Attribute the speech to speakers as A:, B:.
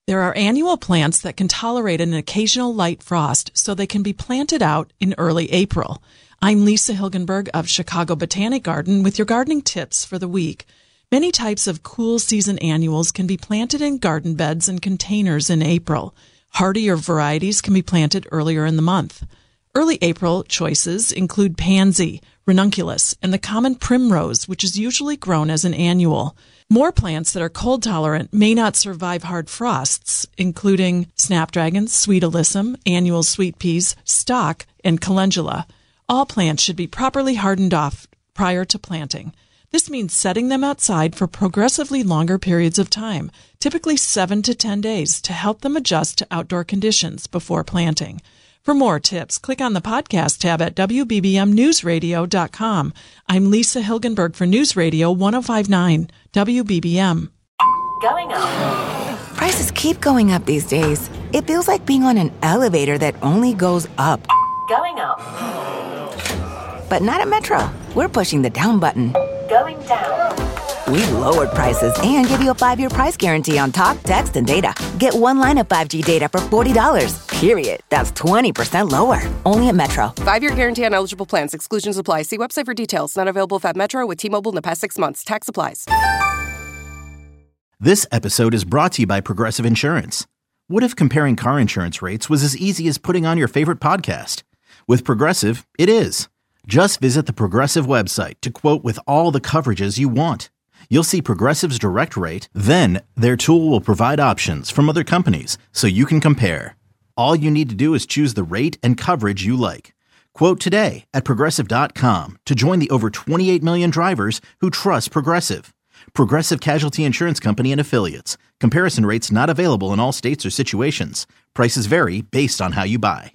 A: There are annual plants that can tolerate an occasional light frost, so they can be planted out in early April. I'm Lisa Hilgenberg of Chicago Botanic Garden with your gardening tips for the week. Many types of cool season annuals can be planted in garden beds and containers in April. Hardier varieties can be planted earlier in the month. Early April choices include pansy, ranunculus, and the common primrose, which is usually grown as an annual. More plants that are cold tolerant may not survive hard frosts, including snapdragon, sweet alyssum, annual sweet peas, stock, and calendula. All plants should be properly hardened off prior to planting. This means setting them outside for progressively longer periods of time, typically 7 to 10 days, to help them adjust to outdoor conditions before planting. For more tips, click on the podcast tab at WBBMNewsRadio.com. I'm Lisa Hilgenberg for News Radio 105.9 WBBM.
B: Going up.
C: Prices keep going up these days. It feels like being on an elevator that only goes up.
B: Going up.
C: But not at Metro. We're pushing the down button.
B: Going down.
C: We've lowered prices and give you a 5-year price guarantee on talk, text, and data. Get one line of 5G data for $40, period. That's 20% lower. Only at Metro.
D: 5-year guarantee on eligible plans. Exclusions apply. See website for details. Not available at Metro with T-Mobile in the past 6 months. Tax applies.
E: This episode is brought to you by Progressive Insurance. What if comparing car insurance rates was as easy as putting on your favorite podcast? With Progressive, it is. Just visit the Progressive website to quote with all the coverages you want. You'll see Progressive's direct rate, then their tool will provide options from other companies so you can compare. All you need to do is choose the rate and coverage you like. Quote today at Progressive.com to join the over 28 million drivers who trust Progressive. Progressive Casualty Insurance Company and Affiliates. Comparison rates not available in all states or situations. Prices vary based on how you buy.